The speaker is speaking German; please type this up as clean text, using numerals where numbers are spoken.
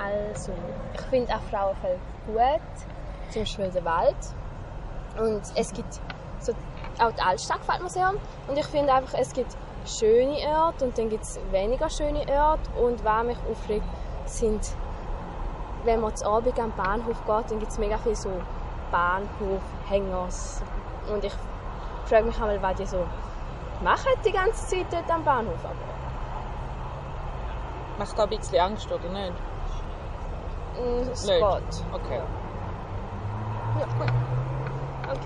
Also, ich finde auch Frauenfeld gut, zum Beispiel der Wald. Und es gibt so, auch die Altstadt gefällt mir sehr. Und ich finde einfach, es gibt schöne Orte und dann gibt es weniger schöne Orte. Und was mich aufregt, sind, wenn man zu Abend am Bahnhof geht, dann gibt es mega viele so Bahnhof-Hängers. Und ich frage mich einmal, was die so machen die ganze Zeit dort am Bahnhof. Macht da ein bisschen Angst, oder nicht? Es Nicht. geht. Okay. Ja.